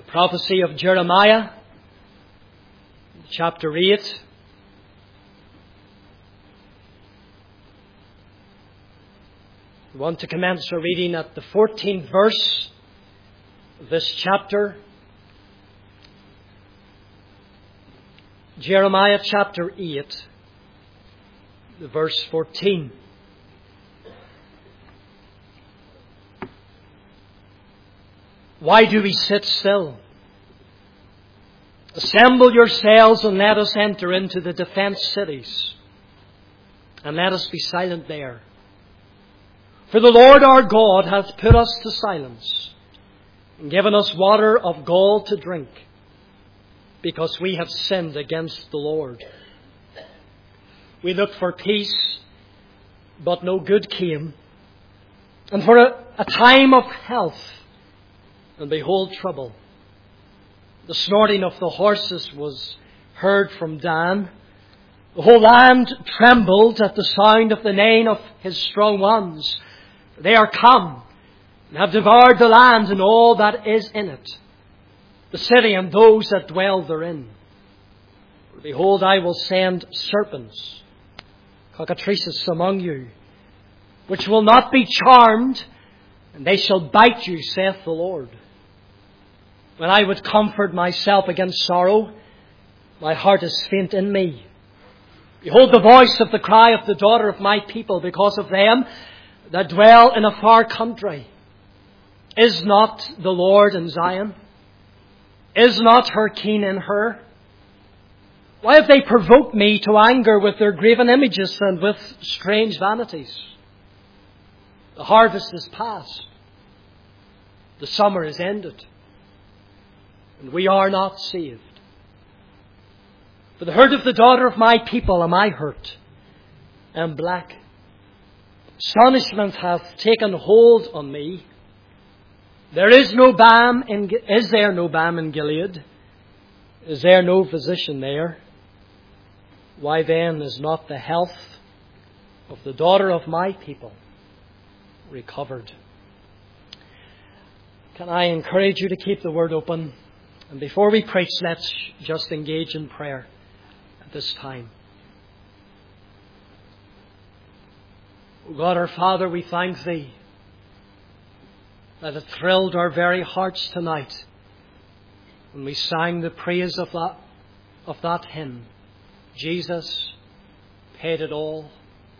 Prophecy of Jeremiah, chapter 8. We want to commence our reading at the 14th verse of this chapter. Jeremiah chapter 8, verse 14. Why do we sit still? Assemble yourselves and let us enter into the defense cities, and let us be silent there. For the Lord our God hath put us to silence, and given us water of gall to drink, because we have sinned against the Lord. We looked for peace, but no good came, and for a time of health, and behold trouble. The snorting of the horses was heard from Dan. The whole land trembled at the sound of the neighing of his strong ones. They are come, and have devoured the land and all that is in it, the city and those that dwell therein. For behold, I will send serpents, cockatrices among you, which will not be charmed, and they shall bite you, saith the Lord. When I would comfort myself against sorrow, my heart is faint in me. Behold the voice of the cry of the daughter of my people, because of them that dwell in a far country. Is not the Lord in Zion? Is not her king in her? Why have they provoked me to anger with their graven images and with strange vanities? The harvest is past. The summer is ended, and we are not saved. For the hurt of the daughter of my people am I hurt, and black. Astonishment hath taken hold on me. Is there no balm in Gilead? Is there no physician there? Why then is not the health of the daughter of my people recovered? Can I encourage you to keep the word open? And before we preach, let's just engage in prayer at this time. O God, our Father, we thank Thee that it thrilled our very hearts tonight when we sang the praise of that hymn. Jesus paid it all.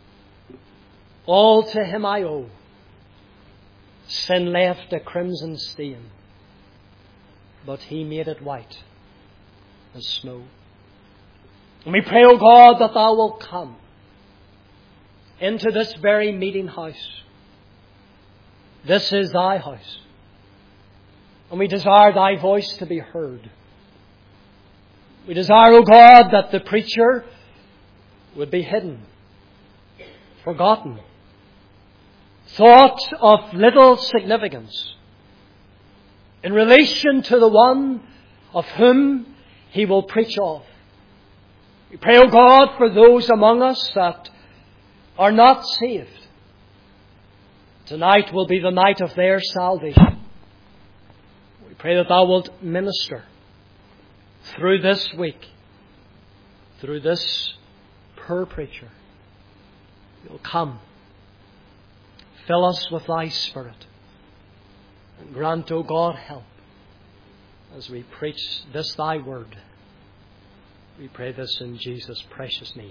All to Him I owe. Sin left a crimson stain, but He made it white as snow. And we pray, O God, that Thou wilt come into this very meeting house. This is Thy house, and we desire Thy voice to be heard. We desire, O God, that the preacher would be hidden, forgotten, thought of little significance in relation to the one of whom he will preach of. We pray, O God, for those among us that are not saved. Tonight will be the night of their salvation. We pray that Thou wilt minister through this week, through this poor preacher. You'll come. Fill us with Thy Spirit. And grant, O God, help as we preach this Thy word. We pray this in Jesus' precious name.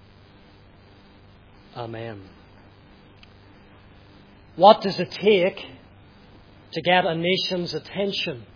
Amen. What does it take to get a nation's attention?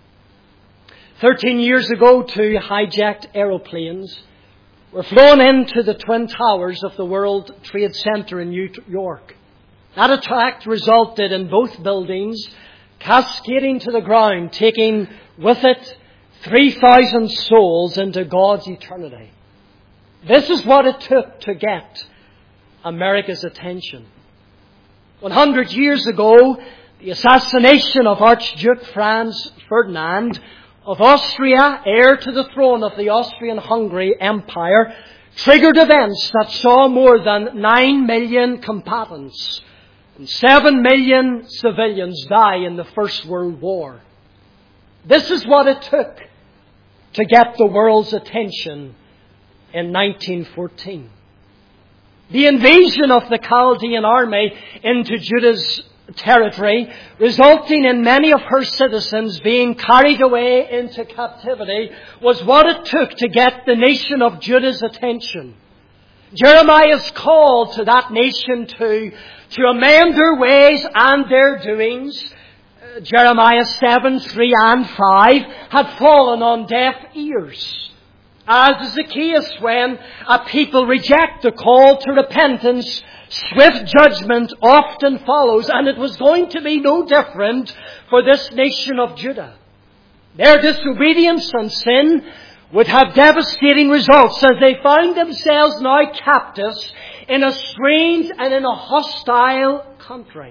13 years ago, 2 hijacked aeroplanes were flown into the Twin Towers of the World Trade Center in New York. That attack resulted in both buildings cascading to the ground, taking with it 3,000 souls into God's eternity. This is what it took to get America's attention. 100 years ago, the assassination of Archduke Franz Ferdinand of Austria, heir to the throne of the Austrian-Hungary Empire, triggered events that saw more than 9 million combatants and 7 million civilians die in the First World War. This is what it took to get the world's attention in 1914. The invasion of the Chaldean army into Judah's territory, resulting in many of her citizens being carried away into captivity, was what it took to get the nation of Judah's attention. Jeremiah's call to that nation to amend their ways and their doings, Jeremiah 7, 3 and 5, had fallen on deaf ears. As is the case when a people reject the call to repentance, swift judgment often follows, and it was going to be no different for this nation of Judah. Their disobedience and sin would have devastating results as they found themselves now captives in a strange and in a hostile country.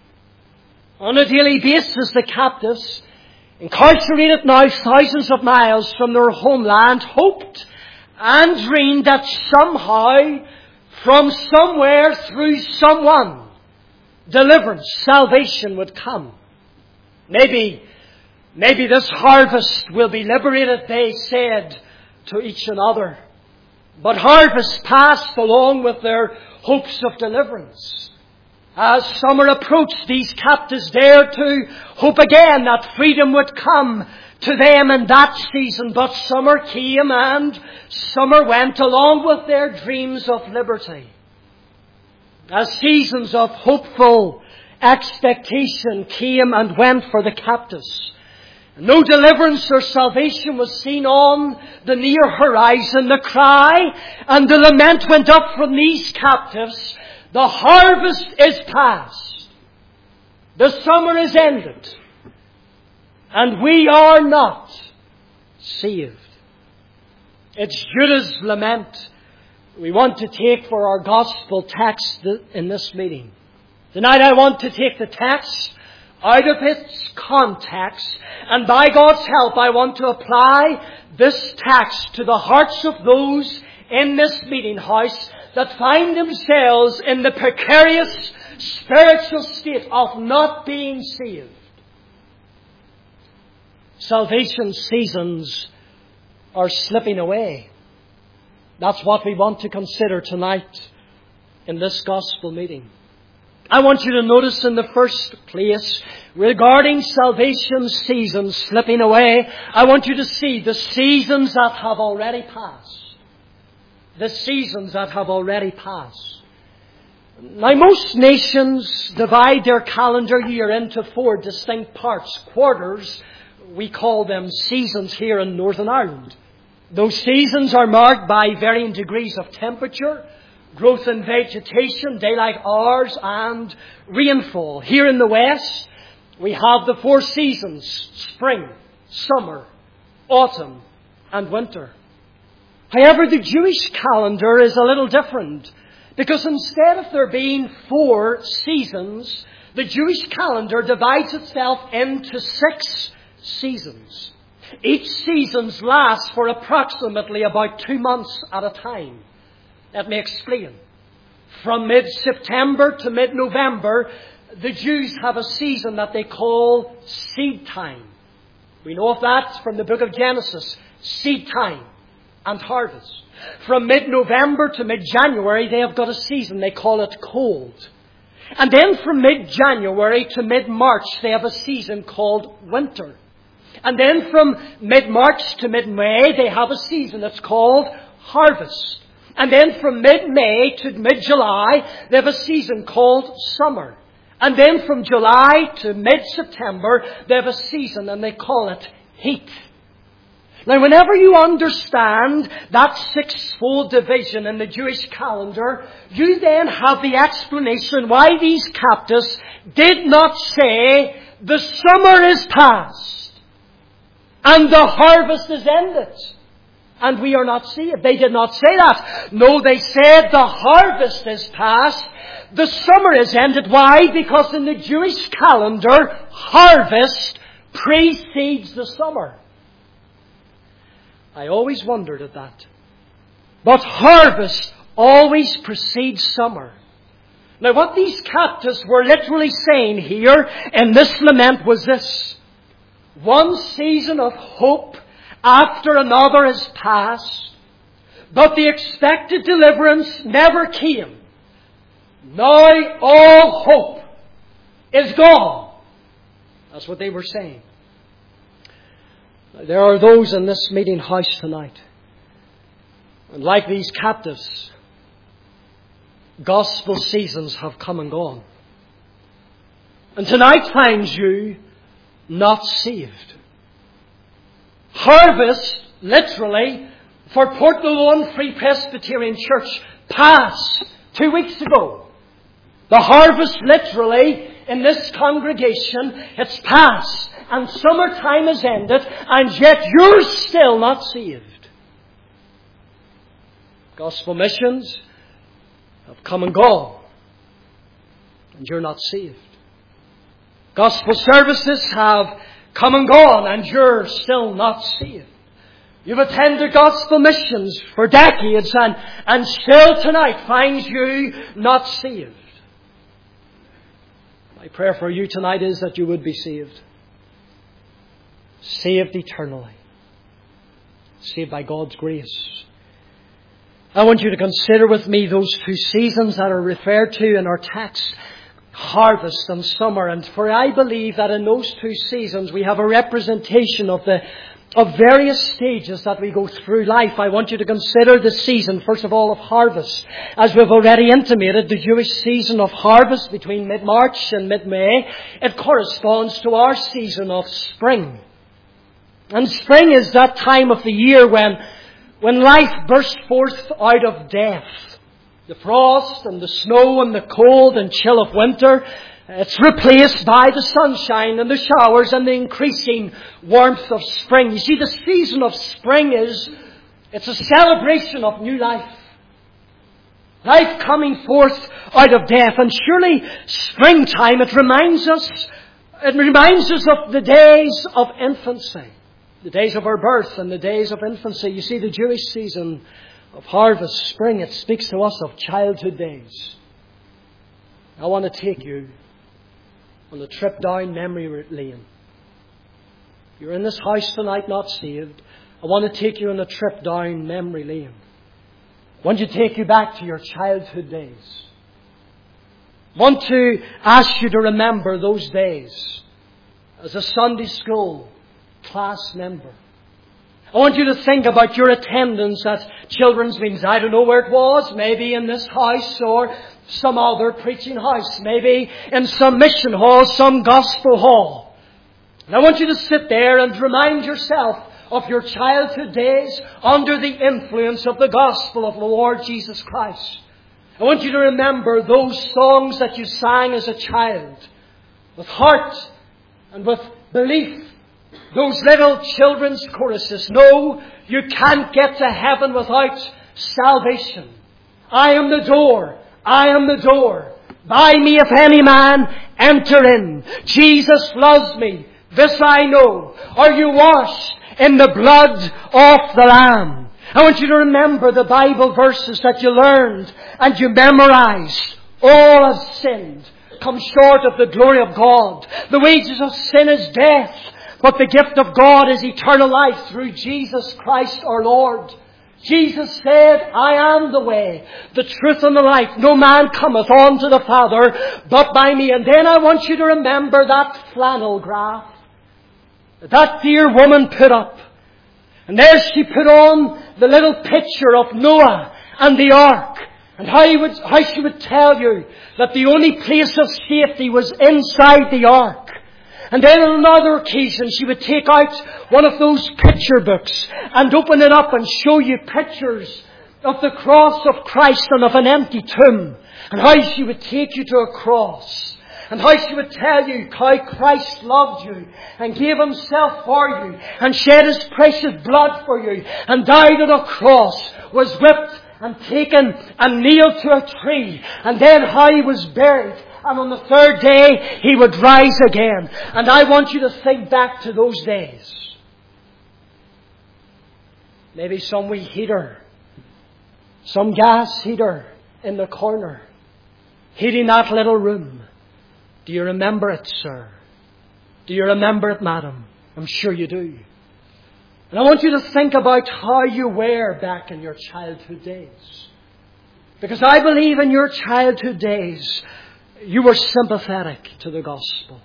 On a daily basis, the captives, incarcerated now thousands of miles from their homeland, hoped and dreamed that somehow, from somewhere, through someone, deliverance, salvation would come. Maybe this harvest will be liberated, they said to each another. But harvest passed along with their hopes of deliverance. As summer approached, these captives dared to hope again that freedom would come to them in that season. But summer came and summer went along with their dreams of liberty. As seasons of hopeful expectation came and went for the captives, no deliverance or salvation was seen on the near horizon. The cry and the lament went up from these captives, the harvest is past. The summer is ended. And we are not saved. It's Judah's lament we want to take for our gospel text in this meeting. Tonight I want to take the text out of its context, and by God's help I want to apply this text to the hearts of those in this meeting house that find themselves in the precarious spiritual state of not being saved. Salvation seasons are slipping away. That's what we want to consider tonight in this gospel meeting. I want you to notice in the first place, regarding salvation seasons slipping away, I want you to see the seasons that have already passed. The seasons that have already passed. Now, most nations divide their calendar year into 4 distinct parts, quarters. We call them seasons here in Northern Ireland. Those seasons are marked by varying degrees of temperature, growth in vegetation, daylight hours, and rainfall. Here in the West, we have the 4 seasons: spring, summer, autumn, and winter. However, the Jewish calendar is a little different, because instead of there being 4 seasons, the Jewish calendar divides itself into 6 seasons. Each season lasts for approximately about 2 months at a time. Let me explain. From mid-September to mid-November, the Jews have a season that they call seed time. We know of that from the book of Genesis, seed time and harvest. From mid-November to mid-January, they have got a season, they call it cold. And then from mid-January to mid-March, they have a season called winter. And then from mid-March to mid-May, they have a season that's called harvest. And then from mid-May to mid-July, they have a season called summer. And then from July to mid-September, they have a season and they call it heat. Now, whenever you understand that 6-fold division in the Jewish calendar, you then have the explanation why these captives did not say, the summer is past and the harvest is ended, and we are not saved. They did not say that. No, they said the harvest is past, the summer is ended. Why? Because in the Jewish calendar, harvest precedes the summer. I always wondered at that. But harvest always precedes summer. Now, what these captives were literally saying here in this lament was this: One season of hope after another has passed, but the expected deliverance never came. Now all hope is gone. That's what they were saying. There are those in this meeting house tonight, and like these captives, gospel seasons have come and gone. And tonight finds you not saved. Harvest, literally, for Portlawn Free Presbyterian Church passed 2 weeks ago. The harvest, literally, in this congregation, it's past. And summertime has ended, and yet you're still not saved. Gospel missions have come and gone, and you're not saved. Gospel services have come and gone, and you're still not saved. You've attended gospel missions for decades, and still tonight finds you not saved. My prayer for you tonight is that you would be saved. Saved eternally. Saved by God's grace. I want you to consider with me those 2 seasons that are referred to in our text, harvest and summer. And for I believe that in those 2 seasons we have a representation of various stages that we go through life. I want you to consider the season, first of all, of harvest. As we've already intimated, the Jewish season of harvest between mid-March and mid-May, it corresponds to our season of spring. And spring is that time of the year when life bursts forth out of death. The frost and the snow and the cold and chill of winter, it's replaced by the sunshine and the showers and the increasing warmth of spring. You see, the season of spring it's a celebration of new life. Life coming forth out of death. And surely springtime, it reminds us of the days of infancy. The days of our birth and the days of infancy. You see, the Jewish season of harvest, spring, it speaks to us of childhood days. I want to take you on a trip down memory lane. If you're in this house tonight not saved, I want to take you on a trip down memory lane. I want to take you back to your childhood days. I want to ask you to remember those days as a Sunday school class member. I want you to think about your attendance at children's meetings. I don't know where it was. Maybe in this house or some other preaching house. Maybe in some mission hall, some gospel hall. And I want you to sit there and remind yourself of your childhood days under the influence of the gospel of the Lord Jesus Christ. I want you to remember those songs that you sang as a child with heart and with belief. Those little children's choruses. No, you can't get to heaven without salvation. I am the door. I am the door. By me if any man enter in. Jesus loves me. This I know. Are you washed in the blood of the Lamb? I want you to remember the Bible verses that you learned and you memorized. All have sinned, come short of the glory of God. The wages of sin is death, but the gift of God is eternal life through Jesus Christ our Lord. Jesus said, I am the way, the truth and the life. No man cometh unto the Father but by me. And then I want you to remember that flannel graph that dear woman put up. And there she put on the little picture of Noah and the ark. And how she would tell you that the only place of safety was inside the ark. And then on another occasion she would take out one of those picture books and open it up and show you pictures of the cross of Christ and of an empty tomb. And how she would take you to a cross. And how she would tell you how Christ loved you and gave Himself for you and shed His precious blood for you and died on a cross, was whipped and taken and nailed to a tree, and then how He was buried, and on the third day He would rise again. And I want you to think back to those days. Maybe some wee heater, some gas heater in the corner, heating that little room. Do you remember it, sir? Do you remember it, madam? I'm sure you do. And I want you to think about how you were back in your childhood days. Because I believe in your childhood days, you were sympathetic to the gospel.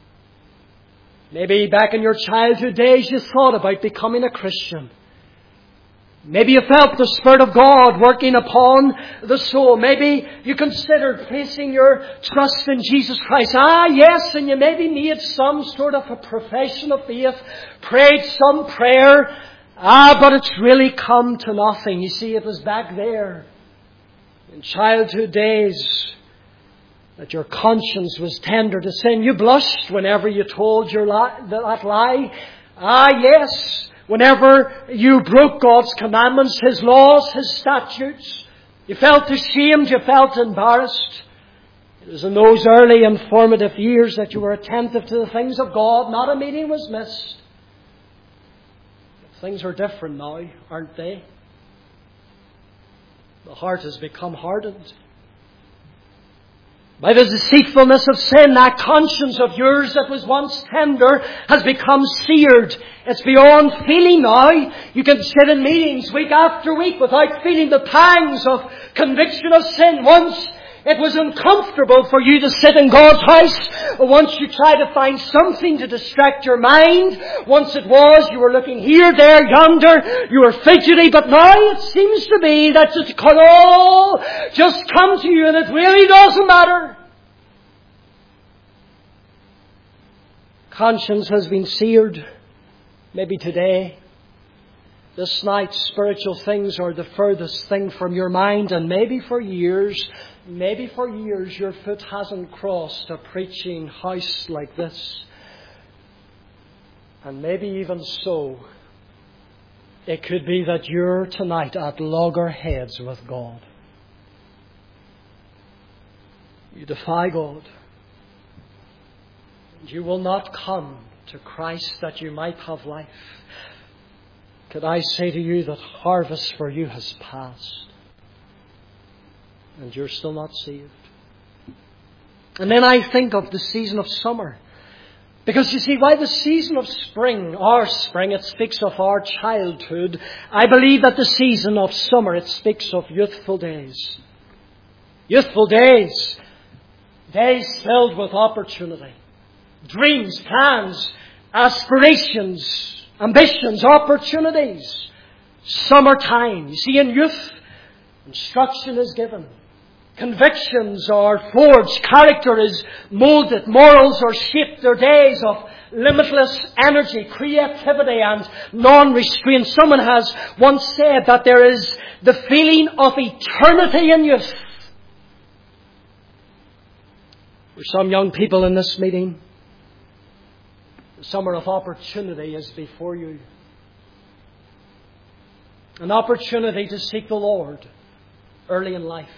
Maybe back in your childhood days you thought about becoming a Christian. Maybe you felt the Spirit of God working upon the soul. Maybe you considered placing your trust in Jesus Christ. Yes, and you maybe made some sort of a profession of faith, prayed some prayer. But it's really come to nothing. You see, it was back there in childhood days that your conscience was tender to sin. You blushed whenever you told that lie. Yes. Whenever you broke God's commandments, His laws, His statutes, you felt ashamed, you felt embarrassed. It was in those early and formative years that you were attentive to the things of God. Not a meeting was missed. Things are different now, aren't they? The heart has become hardened. By the deceitfulness of sin, that conscience of yours that was once tender has become seared. It's beyond feeling now. You can sit in meetings week after week without feeling the pangs of conviction of sin. Once it was uncomfortable for you to sit in God's house. Once you tried to find something to distract your mind. Once it was you were looking here, there, yonder. You were fidgety. But now it seems to be that it could all just come to you and it really doesn't matter. Conscience has been seared. Maybe today, this night, spiritual things are the furthest thing from your mind. And maybe for years, your foot hasn't crossed a preaching house like this. And maybe even so, it could be that you're tonight at loggerheads with God. You defy God. You will not come to Christ that you might have life. Could I say to you that harvest for you has passed and you're still not saved? And then I think of the season of summer. Because you see, while the season of spring, our spring, it speaks of our childhood, I believe that the season of summer, it speaks of youthful days. Youthful days. Days filled with opportunity. Dreams, plans, aspirations, ambitions, opportunities. Summertime. You see, in youth, instruction is given. Convictions are forged. Character is molded. Morals are shaped. They're days of limitless energy, creativity and non-restraint. Someone has once said that there is the feeling of eternity in youth. For some young people in this meeting, the summer of opportunity is before you. An opportunity to seek the Lord early in life.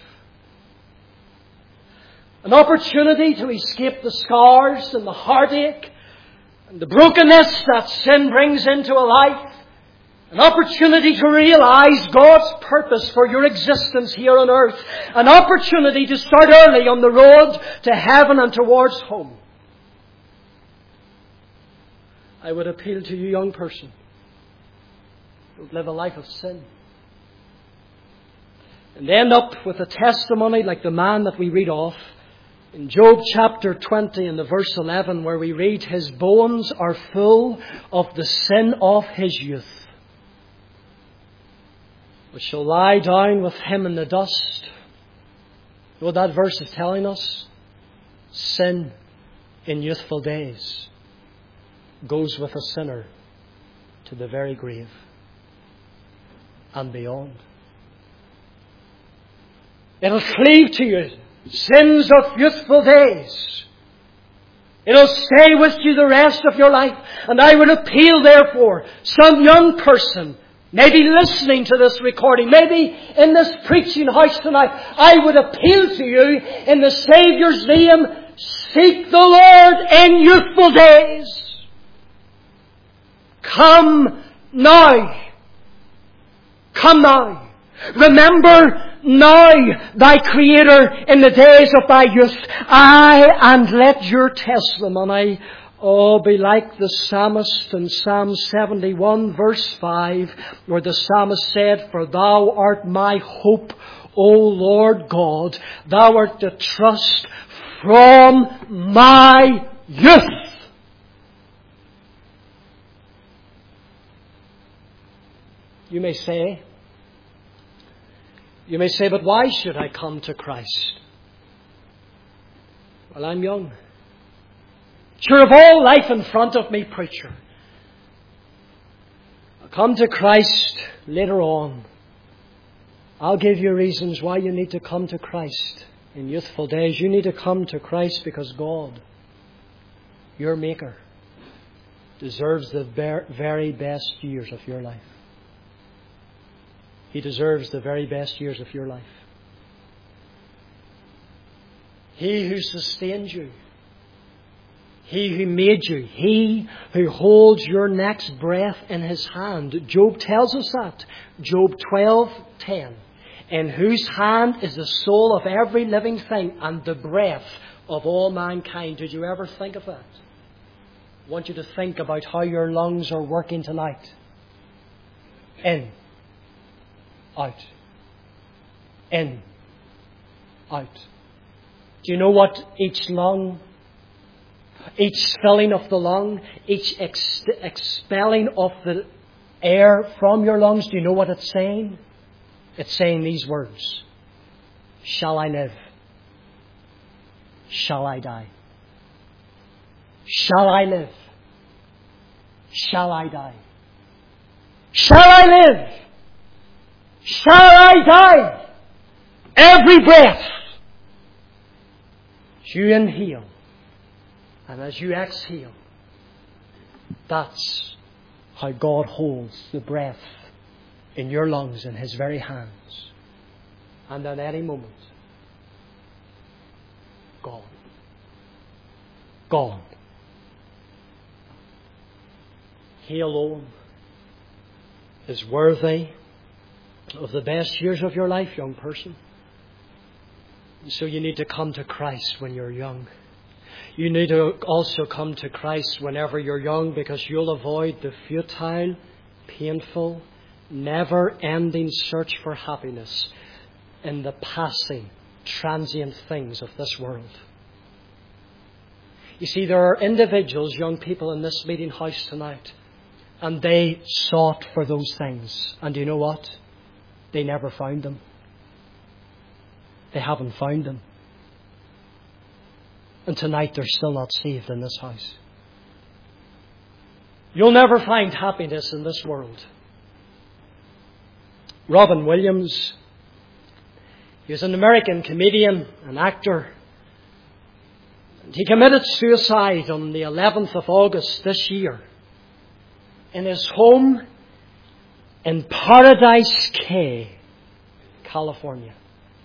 An opportunity to escape the scars and the heartache and the brokenness that sin brings into a life. An opportunity to realize God's purpose for your existence here on earth. An opportunity to start early on the road to heaven and towards home. I would appeal to you, young person. Don't live a life of sin. And end up with a testimony like the man that we read of in Job chapter 20 and the verse 11, where we read, his bones are full of the sin of his youth, which shall lie down with him in the dust. You know what that verse is telling us? Sin in youthful days goes with a sinner to the very grave and beyond. It'll cleave to you. Sins of youthful days. It'll stay with you the rest of your life. And I would appeal, therefore, some young person, maybe listening to this recording, maybe in this preaching house tonight, I would appeal to you in the Saviour's name, seek the Lord in youthful days. Come now. Come now. Remember now thy Creator in the days of thy youth. And let your testimony Oh, be like the psalmist in Psalm 71 verse 5, where the psalmist said, "For thou art my hope, O Lord God. Thou art the trust from my youth." You may say, but why should I come to Christ? Well, I'm young. Sure, of all life in front of me, preacher. I'll come to Christ later on. I'll give you reasons why you need to come to Christ in youthful days. You need to come to Christ because God, your Maker, deserves the very best years of your life. He deserves the very best years of your life. He who sustained you, He who made you, He who holds your next breath in His hand. Job tells us that. Job 12:10. In whose hand is the soul of every living thing and the breath of all mankind. Did you ever think of that? I want you to think about how your lungs are working tonight. In. Out. In. Out. Do you know what each lung, each filling of the lung, each expelling of the air from your lungs, do you know what it's saying? It's saying these words: shall I live? Shall I die? Shall I live? Shall I die? Shall I live? Shall I die? Every breath, as you inhale and as you exhale, that's how God holds the breath in your lungs in His very hands. And at any moment, gone. Gone. He alone is worthy of the best years of your life, young person. And so you need to come to Christ when you're young. You need to also come to Christ whenever you're young, because you'll avoid the futile, painful, never-ending search for happiness in the passing, transient things of this world. You see, there are individuals, young people in this meeting house tonight, and they sought for those things. And you know what? They never found them. They haven't found them. And tonight they're still not saved in this house. You'll never find happiness in this world. Robin Williams, he was an American comedian, an actor. And he committed suicide on the 11th of August this year in his home in Paradise Cay, California.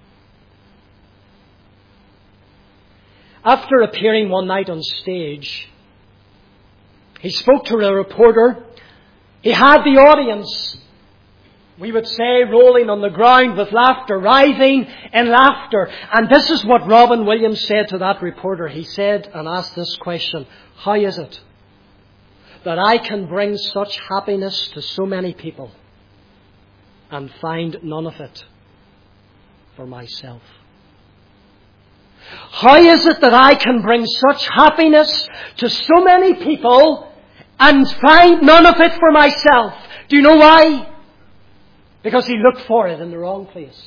After appearing one night on stage, he spoke to a reporter. He had the audience, we would say, rolling on the ground with laughter, writhing in laughter. And this is what Robin Williams said to that reporter. He said and asked this question: how is it that I can bring such happiness to so many people and find none of it for myself? How is it that I can bring such happiness to so many people and find none of it for myself? Do you know why? Because he looked for it in the wrong place.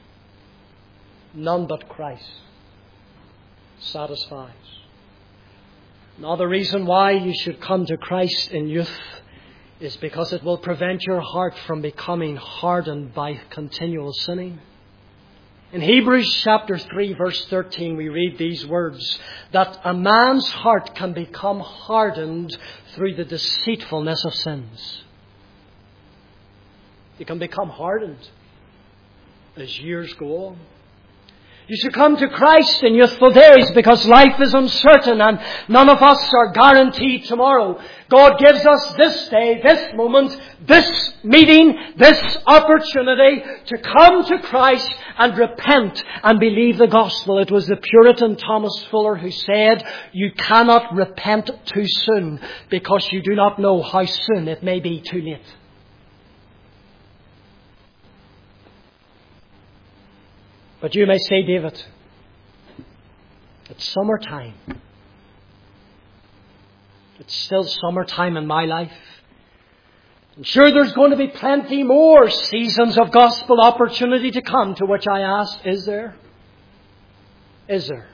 None but Christ satisfies. Another reason why you should come to Christ in youth is because it will prevent your heart from becoming hardened by continual sinning. In Hebrews chapter 3 verse 13 we read these words, that a man's heart can become hardened through the deceitfulness of sins. You can become hardened as years go on. You should come to Christ in youthful days because life is uncertain and none of us are guaranteed tomorrow. God gives us this day, this moment, this meeting, this opportunity to come to Christ and repent and believe the gospel. It was the Puritan Thomas Fuller who said, you cannot repent too soon because you do not know how soon it may be too late. But you may say, David, it's summertime. It's still summertime in my life. I'm sure there's going to be plenty more seasons of gospel opportunity to come, to which I ask, is there? Is there?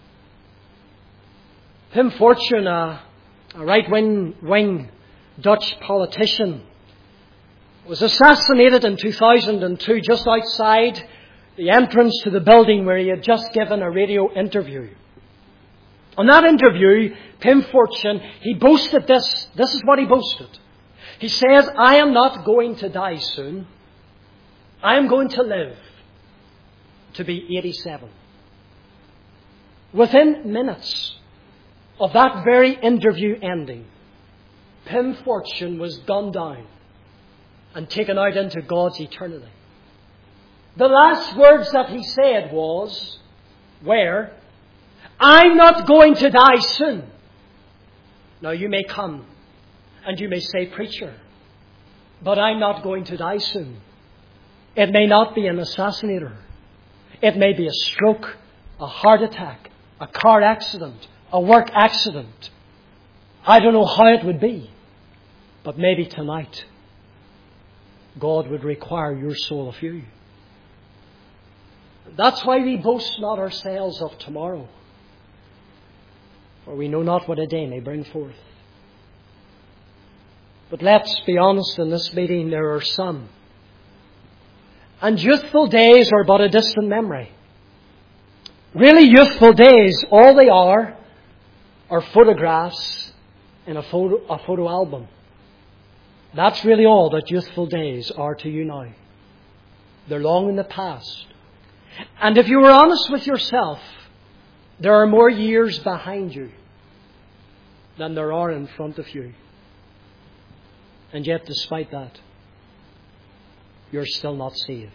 Pim Fortune, a right-wing Dutch politician, was assassinated in 2002 just outside the entrance to the building where he had just given a radio interview. On that interview, Pim Fortune, he boasted this. This is what he boasted. He says, I am not going to die soon. I am going to live to be 87. Within minutes of that very interview ending, Pim Fortune was gunned down and taken out into God's eternity. The last words that he said were, I'm not going to die soon. Now you may come and you may say, preacher, but I'm not going to die soon. It may not be an assassinator. It may be a stroke, a heart attack, a car accident, a work accident. I don't know how it would be, but maybe tonight God would require your soul of you. That's why we boast not ourselves of tomorrow, for we know not what a day may bring forth. But let's be honest, in this meeting there are some. And youthful days are but a distant memory. Really, youthful days, all they are photographs in a photo album. That's really all that youthful days are to you now. They're long in the past. And if you were honest with yourself, there are more years behind you than there are in front of you. And yet, despite that, you're still not saved.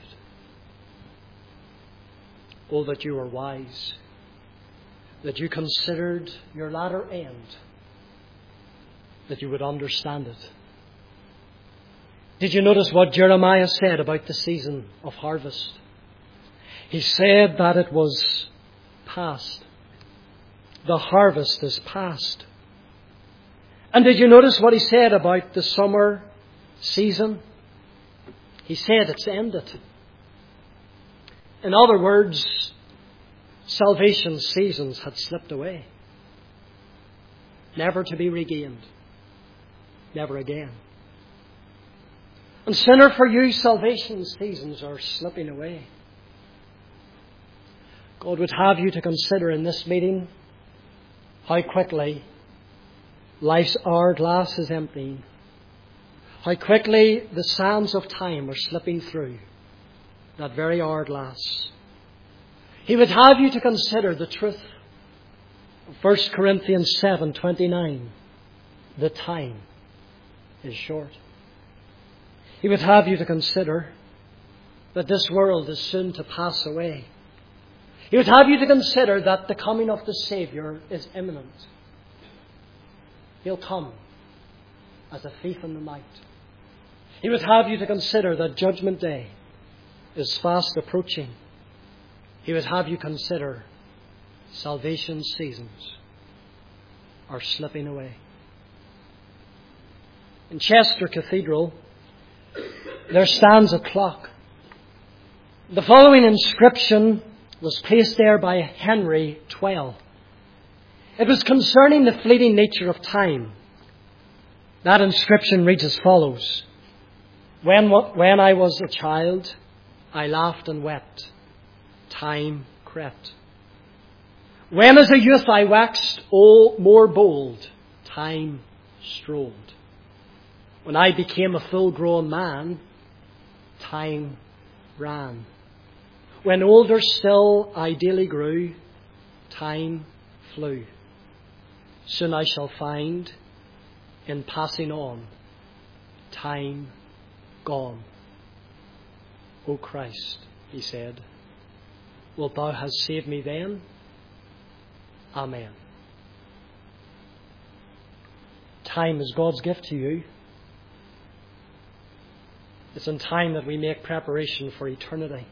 Oh, that you were wise, that you considered your latter end, that you would understand it. Did you notice what Jeremiah said about the season of harvest? He said that it was past. The harvest is past. And did you notice what he said about the summer season? He said it's ended. In other words, salvation seasons had slipped away, never to be regained, never again. And sinner, for you, salvation seasons are slipping away. God would have you to consider in this meeting how quickly life's hourglass is emptying. How quickly the sands of time are slipping through that very hourglass. He would have you to consider the truth of 1 Corinthians 7:29. The time is short. He would have you to consider that this world is soon to pass away. He would have you to consider that the coming of the Saviour is imminent. He'll come as a thief in the night. He would have you to consider that Judgment Day is fast approaching. He would have you consider salvation seasons are slipping away. In Chester Cathedral, there stands a clock. The following inscription was placed there by Henry Twell. It was concerning the fleeting nature of time. That inscription reads as follows: When I was a child, I laughed and wept. Time crept. When as a youth I waxed more bold, time strolled. When I became a full-grown man, time ran. When older still I daily grew, time flew. Soon I shall find, in passing on, time gone. O Christ, he said, wilt thou have saved me then? Amen. Time is God's gift to you. It's in time that we make preparation for eternity.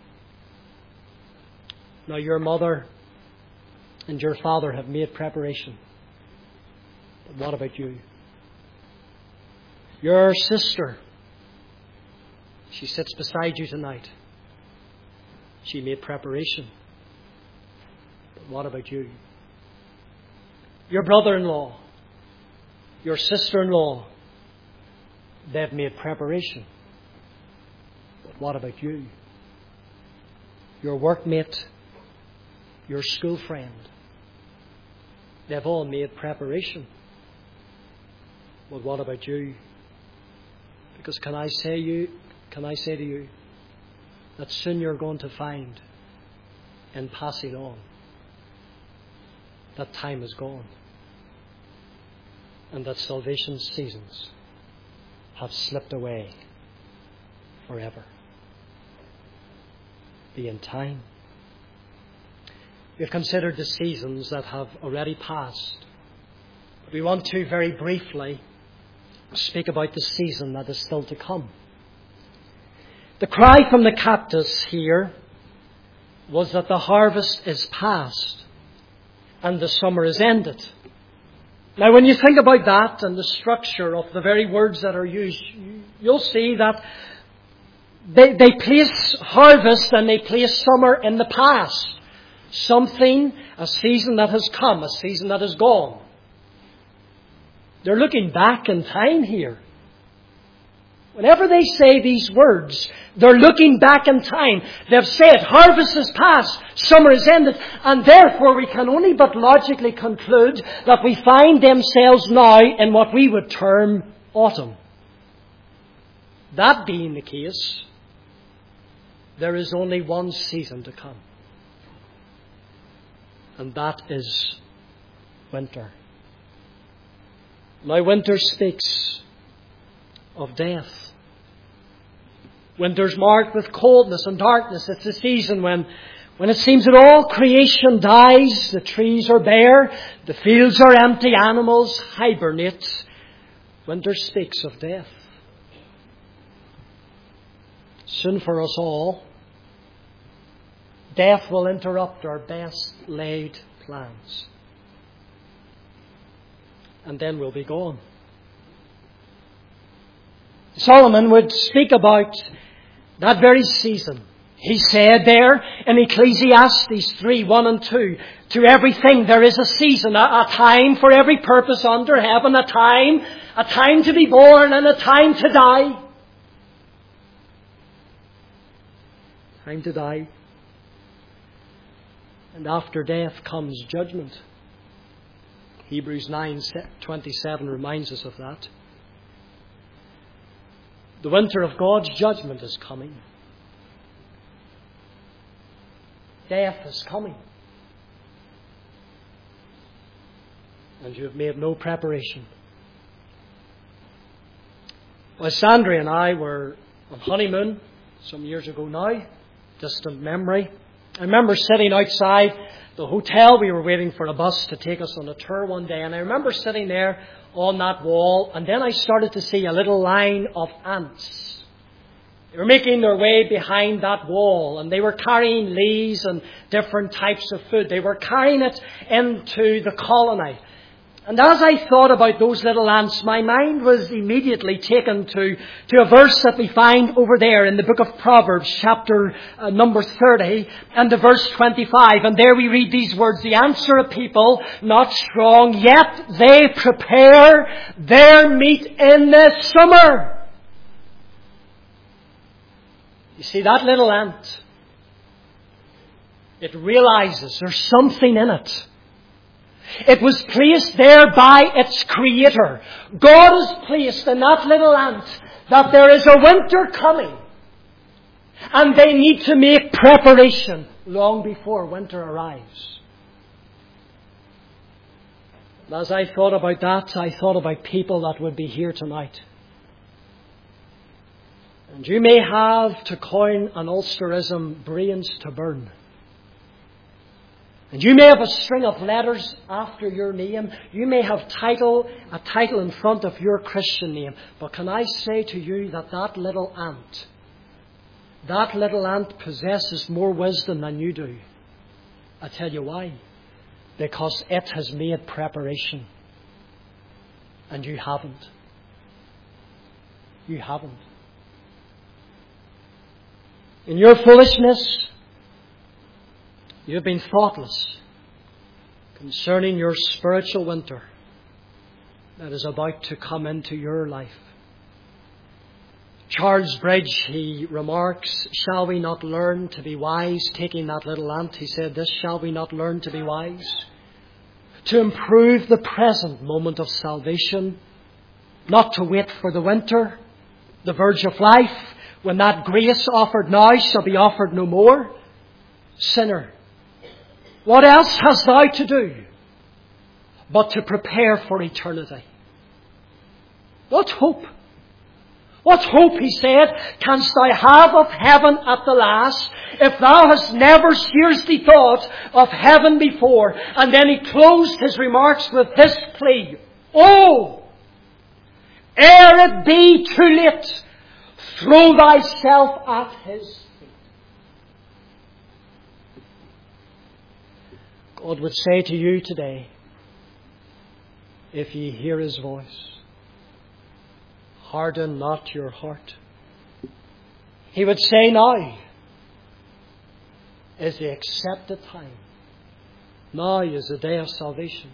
Now your mother and your father have made preparation. But what about you? Your sister, she sits beside you tonight. She made preparation. But what about you? Your brother-in-law, your sister-in-law, they've made preparation. But what about you? Your workmate, your school friend, they've all made preparation. But what about you? Because can I say to you that soon you're going to find, in passing on, that time is gone, and that salvation's seasons have slipped away forever. Be in time. We've considered the seasons that have already passed. We want to very briefly speak about the season that is still to come. The cry from the captives here was that the harvest is past and the summer is ended. Now, when you think about that and the structure of the very words that are used, you'll see that they place harvest and they place summer in the past. Something, a season that has come, a season that is gone. They're looking back in time here. Whenever they say these words, they're looking back in time. They've said, harvest is past, summer is ended, and therefore we can only but logically conclude that we find themselves now in what we would term autumn. That being the case, there is only one season to come. And that is winter. Now winter speaks of death. Winter's marked with coldness and darkness. It's a season when it seems that all creation dies, the trees are bare, the fields are empty, animals hibernate. Winter speaks of death. Soon for us all, death will interrupt our best laid plans. And then we'll be gone. Solomon would speak about that very season. He said there in Ecclesiastes 3:1 and 2, to everything there is a season, a time for every purpose under heaven, a time to be born and a time to die. Time to die. And after death comes judgment. Hebrews 9:27 reminds us of that. The winter of God's judgment is coming. Death is coming. And you have made no preparation. Well, Sandra and I were on honeymoon some years ago now, distant memory. I remember sitting outside the hotel. We were waiting for a bus to take us on a tour one day, and I remember sitting there on that wall, and then I started to see a little line of ants. They were making their way behind that wall, and they were carrying leaves and different types of food. They were carrying it into the colony. And as I thought about those little ants, my mind was immediately taken to a verse that we find over there in the book of Proverbs, chapter number 30, and the verse 25. And there we read these words, the ants are a people not strong, yet they prepare their meat in the summer. You see, that little ant, it realizes there's something in it. It was placed there by its Creator. God has placed in that little ant that there is a winter coming. And they need to make preparation long before winter arrives. And as I thought about that, I thought about people that would be here tonight. And you may have, to coin an Ulsterism, brains to burn. And you may have a string of letters after your name. You may have a title in front of your Christian name. But can I say to you that little ant possesses more wisdom than you do? I tell you why. Because it has made preparation. And you haven't. You haven't. In your foolishness, you have been thoughtless concerning your spiritual winter that is about to come into your life. Charles Bridge, he remarks, shall we not learn to be wise? Taking that little ant, he said this, shall we not learn to be wise? To improve the present moment of salvation, not to wait for the winter, the verge of life, when that grace offered now shall be offered no more. Sinner, what else hast thou to do but to prepare for eternity? What hope? What hope, he said, canst thou have of heaven at the last, if thou hast never seriously thought of heaven before? And then he closed his remarks with this plea. Oh, ere it be too late, throw thyself at his feet. God would say to you today, if ye hear his voice, harden not your heart. He would say now is the accepted time. Now is the day of salvation.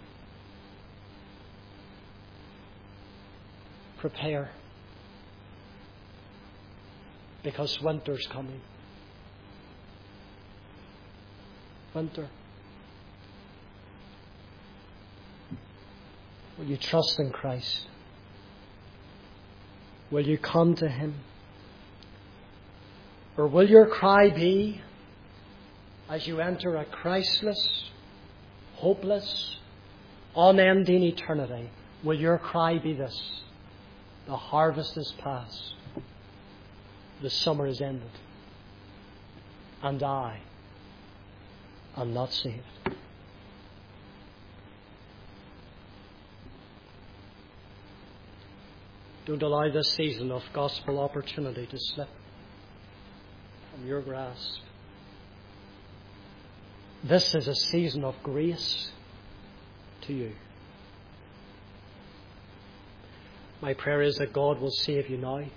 Prepare. Because winter's coming. Winter. Will you trust in Christ? Will you come to Him? Or will your cry be, as you enter a Christless, hopeless, unending eternity, will your cry be this: the harvest is past, the summer is ended, and I am not saved? Don't allow this season of gospel opportunity to slip from your grasp. This is a season of grace to you. My prayer is that God will save you now,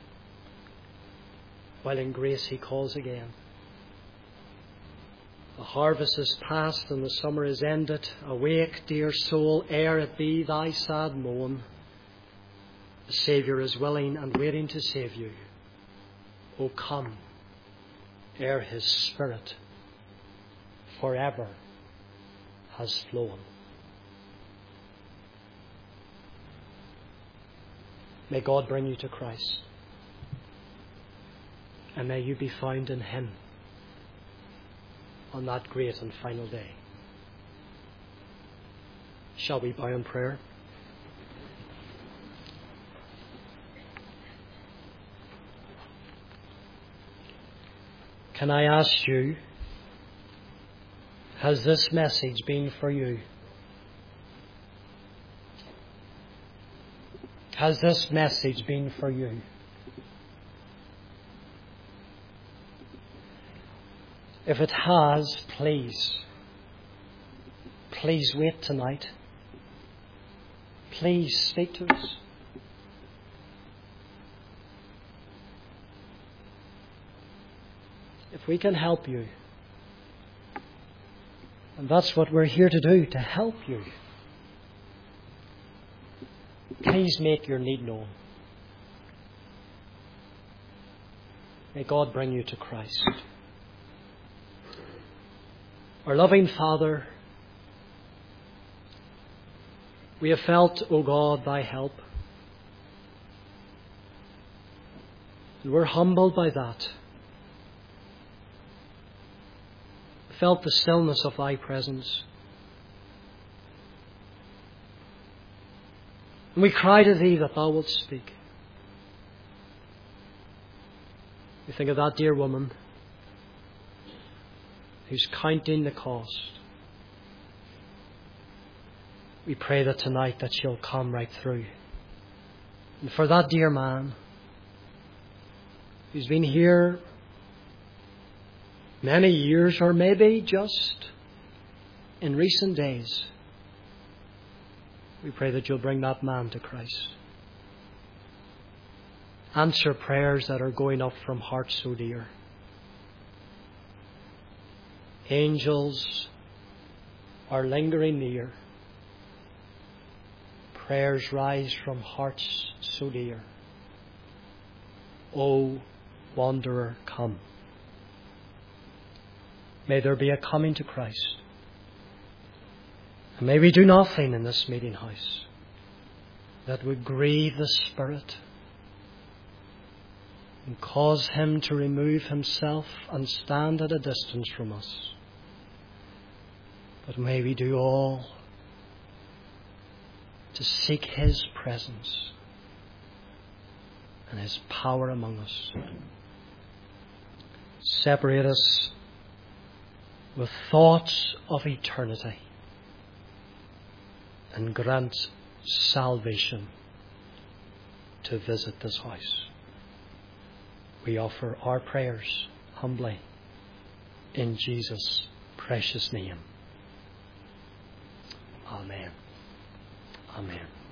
while in grace He calls again. The harvest is past and the summer is ended. Awake, dear soul, ere it be thy sad moan. The Saviour is willing and waiting to save you. O come, ere His Spirit forever has flown. May God bring you to Christ, and may you be found in Him on that great and final day. Shall we bow in prayer? Can I ask you, has this message been for you? Has this message been for you? If it has, please wait tonight. Please speak to us. If we can help you, and that's what we're here to do, to help you, please make your need known. May God bring you to Christ. Our loving Father, we have felt, O God, Thy help. And we're humbled by that. felt the stillness of Thy presence. And we cry to Thee that Thou wilt speak. We think of that dear woman who's counting the cost. We pray that tonight that she'll come right through. And for that dear man who's been here many years, or maybe just in recent days, we pray that you'll bring that man to Christ. Answer prayers that are going up from hearts so dear. Angels are lingering near. Prayers rise from hearts so dear. O wanderer, come. May there be a coming to Christ. And may we do nothing in this meeting house that would grieve the Spirit and cause Him to remove Himself and stand at a distance from us. But may we do all to seek His presence and His power among us. Separate us with thoughts of eternity and grant salvation to visit this house. We offer our prayers humbly in Jesus' precious name. Amen. Amen.